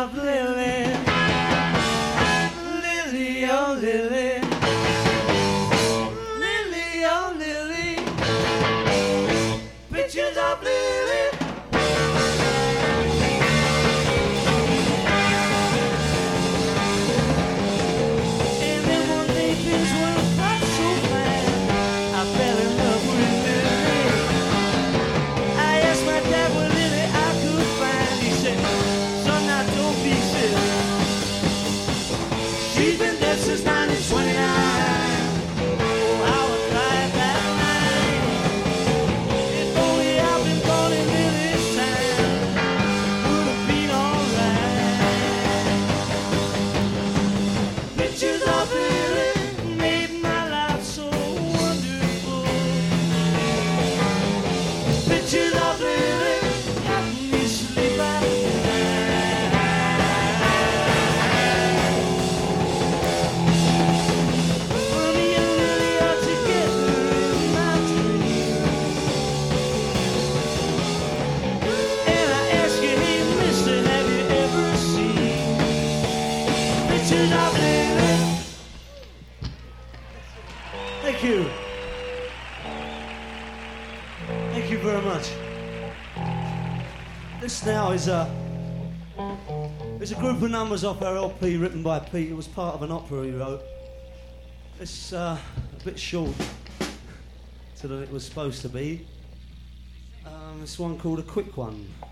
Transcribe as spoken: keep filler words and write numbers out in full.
of Lily, Lily, oh Lily, Lily, oh Lily, pictures of Lily. And then one day things weren't quite so bad. I fell in love with Lily. I asked my dad what Lily I could find. He said, son, now don't be silly. She's been dead since nineteen twenty-nine. Oh, how I cried that night. If only I'd been born in Lily's time, would have been alright. Pictures of Lily made my life so wonderful. Pictures of Lily help me sleep at night. Me and Lily are together in my dreams. And I ask you, hey mister, have you ever seen pictures of Lily? Thank you. Thank you very much. This now is a it's a group of numbers off our L P written by Pete. It was part of an opera he wrote. It's uh, a bit short to than it was supposed to be. Um, it's one called A Quick One.